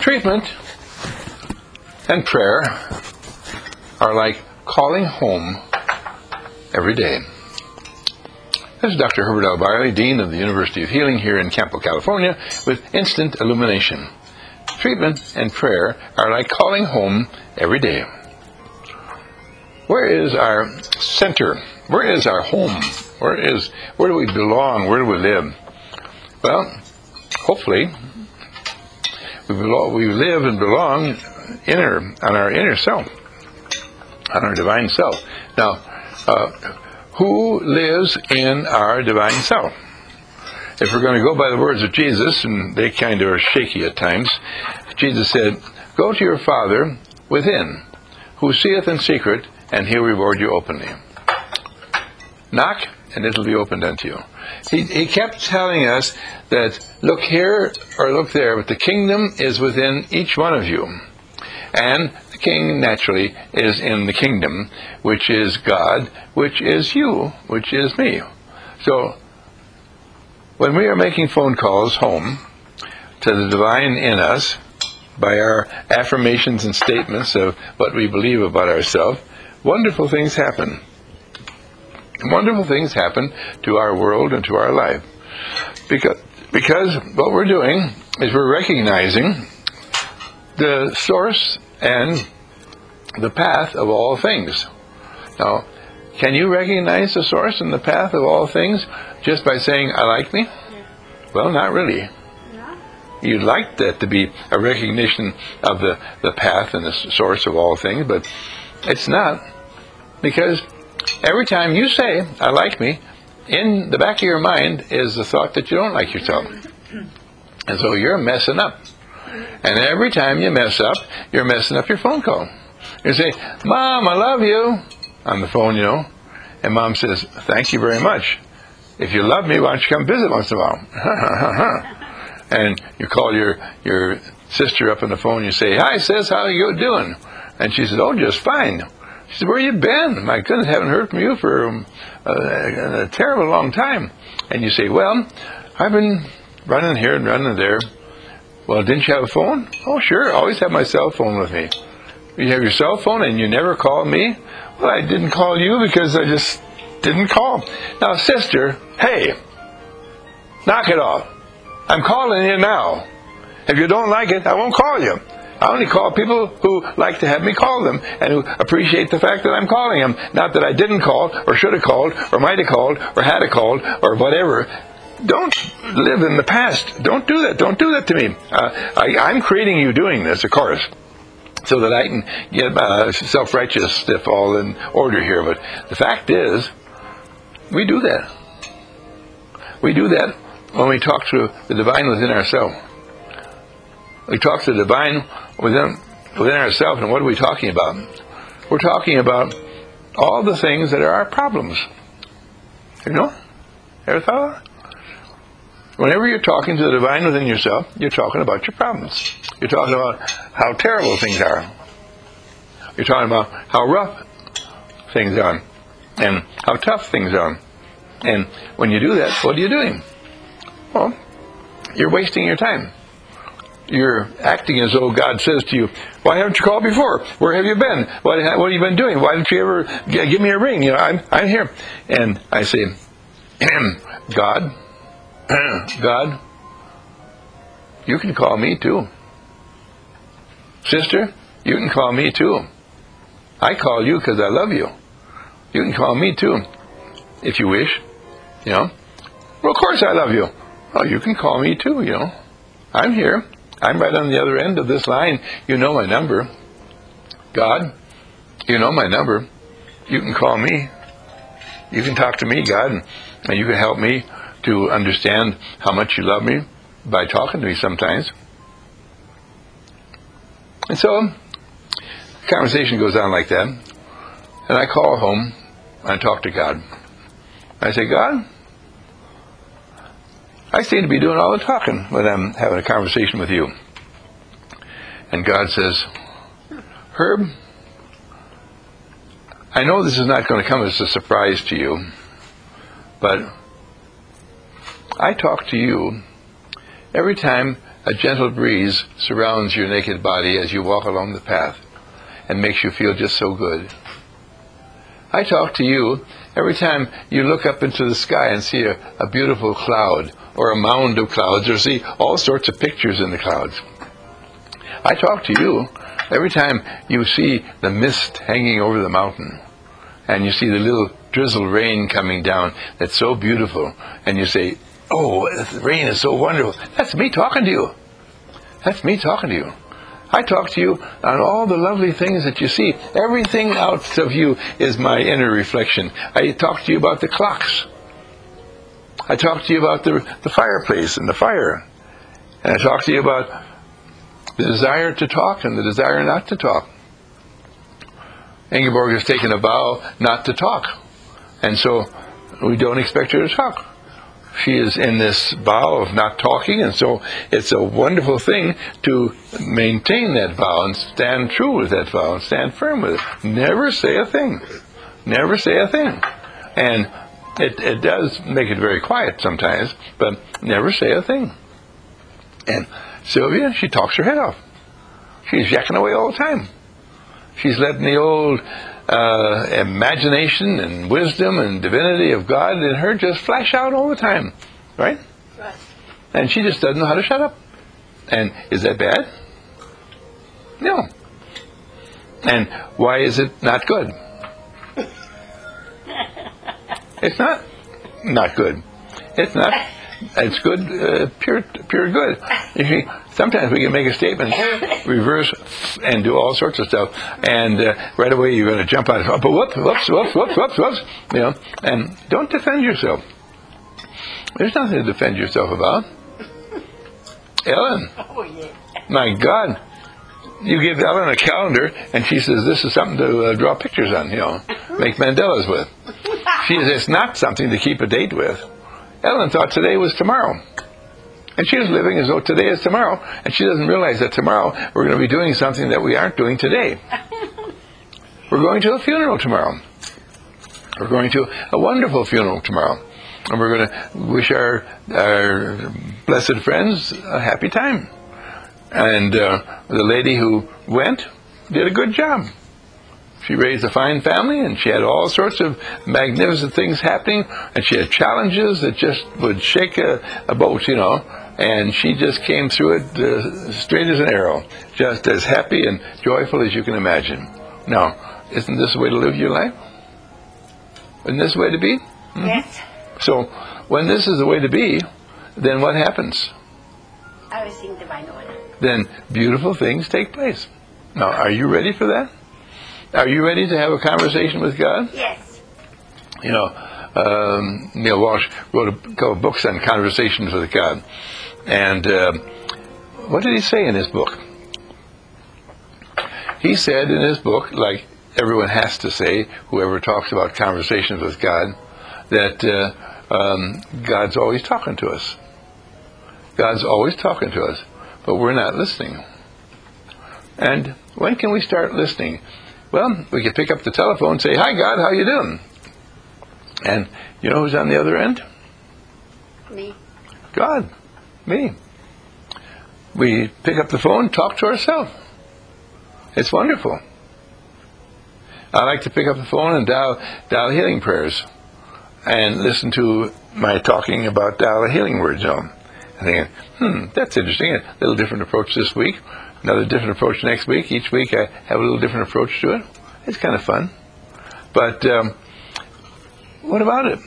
Treatment and prayer are like calling home every day. This is Dr. Herbert L. Biley, Dean of the University of Healing here in Campo, California, with Instant Illumination. Treatment and prayer are like calling home every day. Where is our center? Where is our home? Where do we belong? Where do we live? Well, hopefully, we live and belong on our inner self, on our divine self. Now, who lives in our divine self? If we're going to go by the words of Jesus, and they kind of are shaky at times, Jesus said, "Go to your Father within, who seeth in secret, and he'll reward you openly. Knock, and it'll be opened unto you." He kept telling us that look here or look there, but the kingdom is within each one of you. And the king, naturally, is in the kingdom, which is God, which is you, which is me. So, when we are making phone calls home to the divine in us, by our affirmations and statements of what we believe about ourselves, wonderful things happen. Wonderful things happen to our world and to our life. Because what we're doing is we're recognizing the source and the path of all things. Now, can you recognize the source and the path of all things just by saying, "I like me"? Well, not really. You'd like that to be a recognition of the path and the source of all things, but it's not. Because every time you say, "I like me," in the back of your mind is the thought that you don't like yourself. And so you're messing up. And every time you mess up, you're messing up your phone call. You say, "Mom, I love you," on the phone, and Mom says, "Thank you very much. If you love me, why don't you come visit once in a while?" And you call your sister up on the phone and you say, "Hi, sis, how are you doing?" And she says, "Oh, just fine." She said, "Where you been? My goodness, haven't heard from you for a terrible long time." And you say, "Well, I've been running here and running there." "Well, didn't you have a phone?" "Oh, sure, I always have my cell phone with me." "You have your cell phone and you never call me?" "Well, I didn't call you because I just didn't call." "Now, sister, hey, knock it off. I'm calling you now. If you don't like it, I won't call you. I only call people who like to have me call them and who appreciate the fact that I'm calling them. Not that I didn't call or should have called or might have called or had have called or whatever." Don't live in the past. Don't do that. Don't do that to me. I'm creating you doing this, of course, so that I can get self-righteous stuff all in order here. But the fact is, we do that. We do that when we talk to the divine within ourselves. We talk to the divine within ourselves, and what are we talking about? We're talking about all the things that are our problems. Ever thought of that? Whenever you're talking to the divine within yourself, you're talking about your problems. You're talking about how terrible things are. You're talking about how rough things are and how tough things are. And when you do that, what are you doing? Well, you're wasting your time. You're acting as though God says to you, "Why haven't you called before? Where have you been? What have you been doing? Why didn't you ever give me a ring? I'm here." And I say, God, you can call me too. Sister, you can call me too. I call you because I love you. You can call me too, if you wish. Well, of course I love you. Oh, you can call me too, I'm here. I'm right on the other end of this line. You know my number. God, you know my number. You can call me. You can talk to me, God, and you can help me to understand how much you love me by talking to me sometimes. And so, the conversation goes on like that. And I call home and I talk to God. I say, "God, I seem to be doing all the talking when I'm having a conversation with you." And God says, "Herb, I know this is not going to come as a surprise to you, but I talk to you every time A gentle breeze surrounds your naked body as you walk along the path and makes you feel just so good. I talk to you every time you look up into the sky and see a beautiful cloud or a mound of clouds or see all sorts of pictures in the clouds. I talk to you every time you see the mist hanging over the mountain and you see the little drizzle rain coming down that's so beautiful and you say, "Oh, the rain is so wonderful." That's me talking to you. That's me talking to you. I talk to you on all the lovely things that you see. Everything out of you is my inner reflection. I talk to you about the clocks. I talk to you about the fireplace and the fire. And I talk to you about the desire to talk and the desire not to talk. Ingeborg has taken a vow not to talk. And so we don't expect her to talk. She is in this vow of not talking, and so it's a wonderful thing to maintain that vow and stand true with that vow and stand firm with it. Never say a thing. Never say a thing. And it does make it very quiet sometimes, but never say a thing. And Sylvia, she talks her head off. She's yakking away all the time. She's letting the old imagination and wisdom and divinity of God in her just flash out all the time, right? Right. And she just doesn't know how to shut up. And is that bad? No. And why is it not good? It's not good. It's not. It's good, pure good. You see, sometimes we can make a statement, reverse, and do all sorts of stuff, and right away you're going to jump out of, but whoops, you know, and don't defend yourself. There's nothing to defend yourself about. Ellen, my God, you give Ellen a calendar, and she says this is something to draw pictures on, you know, make mandalas with. She says it's not something to keep a date with. Ellen thought today was tomorrow. And she was living as though today is tomorrow, and she doesn't realize that tomorrow we're going to be doing something that we aren't doing today. We're going to a funeral tomorrow. We're going to a wonderful funeral tomorrow. And we're going to wish our blessed friends a happy time. And the lady who went did a good job. She raised a fine family, and she had all sorts of magnificent things happening, and she had challenges that just would shake a boat, you know, and she just came through it straight as an arrow, just as happy and joyful as you can imagine. Now, isn't this the way to live your life? Isn't this the way to be? Mm-hmm. Yes. So, when this is the way to be, then what happens? I was in divine order. Then beautiful things take place. Now, are you ready for that? Are you ready to have a conversation with God? Yes. You know, Neil Walsh wrote a couple of books on conversations with God. And what did he say in his book? He said in his book, like everyone has to say, whoever talks about conversations with God, that God's always talking to us. God's always talking to us, but we're not listening. And when can we start listening? Well, we can pick up the telephone and say, "Hi, God, how you doing?" And you know who's on the other end? Me. God. Me. We pick up the phone, talk to ourselves. It's wonderful. I like to pick up the phone and dial healing prayers and listen to my talking about dial healing words. You know. I think, that's interesting. A little different approach this week. Another different approach next week. Each week I have a little different approach to it. It's kind of fun. But what about it?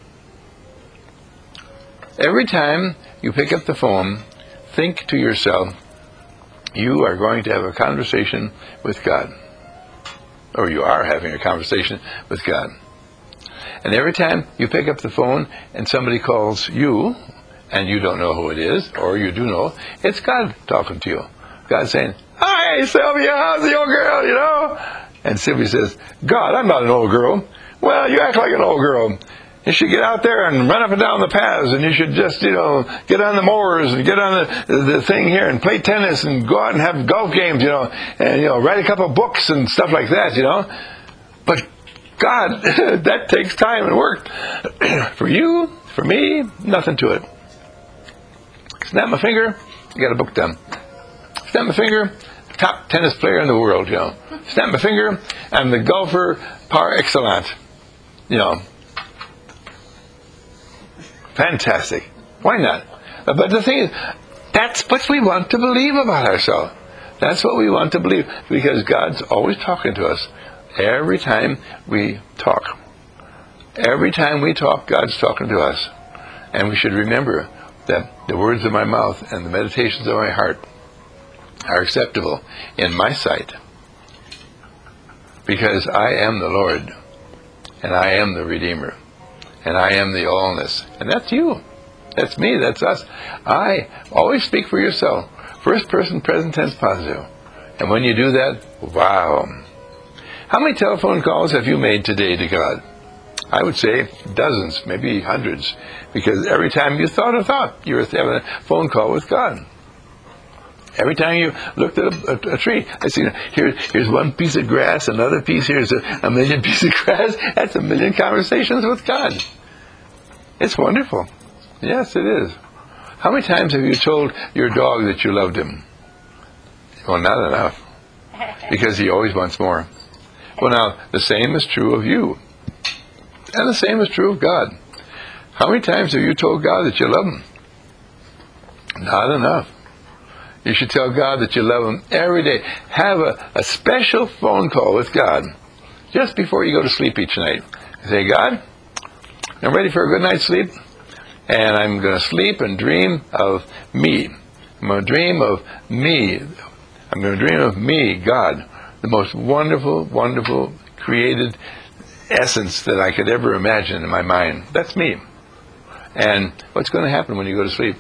Every time you pick up the phone, think to yourself, you are going to have a conversation with God. Or you are having a conversation with God. And every time you pick up the phone and somebody calls you, and you don't know who it is, or you do know, it's God talking to you. God saying, "Hi, Sylvia, how's the old girl, you know?" And Sylvia says, "God, I'm not an old girl." "Well, you act like an old girl. You should get out there and run up and down the paths, and you should just, get on the mowers and get on the thing here and play tennis and go out and have golf games, and, write a couple of books and stuff like that, But God, that takes time and work. For you, for me, nothing to it. Snap my finger, get a book done. Snap my finger, top tennis player in the world, you know. Snap my finger, I'm the golfer par excellence, you know. Fantastic. Why not? But the thing is, that's what we want to believe about ourselves. That's what we want to believe, because God's always talking to us every time we talk. Every time we talk, God's talking to us. And we should remember that the words of my mouth and the meditations of my heart are acceptable in my sight, because I am the Lord, and I am the Redeemer, and I am the allness. And that's you. That's me. That's us. I always speak for yourself. First person, present tense, positive. And when you do that, wow. How many telephone calls have you made today to God? I would say dozens, maybe hundreds, because every time you thought a thought, you were having a phone call with God. Every time you looked at a tree, I see, here's one piece of grass, another piece, here's a million pieces of grass. That's a million conversations with God. It's wonderful. Yes, it is. How many times have you told your dog that you loved him? Well, not enough, because he always wants more. Well, now, the same is true of you, and the same is true of God. How many times have you told God that you love him? Not enough. You should tell God that you love him every day. Have a special phone call with God just before you go to sleep each night. Say, God, I'm ready for a good night's sleep, and I'm going to sleep and dream of me. I'm going to dream of me. I'm going to dream of me, God, the most wonderful, wonderful created essence that I could ever imagine in my mind. That's me. And what's going to happen when you go to sleep?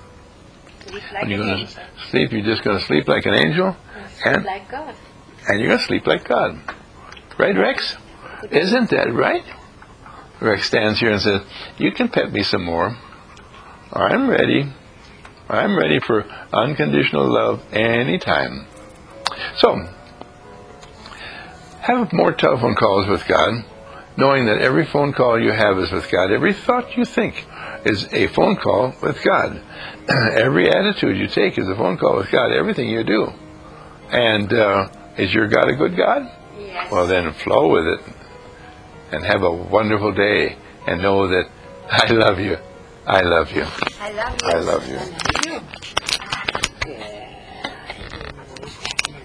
When you're going to sleep, you're just going to sleep like an angel, and Like God. and you're going to sleep like God. Right, Rex? Isn't that right? Rex stands here and says, you can pet me some more. I'm ready. I'm ready for unconditional love anytime. So, have more telephone calls with God, knowing that every phone call you have is with God. Every thought you think is a phone call with God. Every attitude you take is a phone call with God. Everything you do. And is your God a good God? Yes. Well, then flow with it and have a wonderful day, and know that I love you. I love you. I love you. I love you.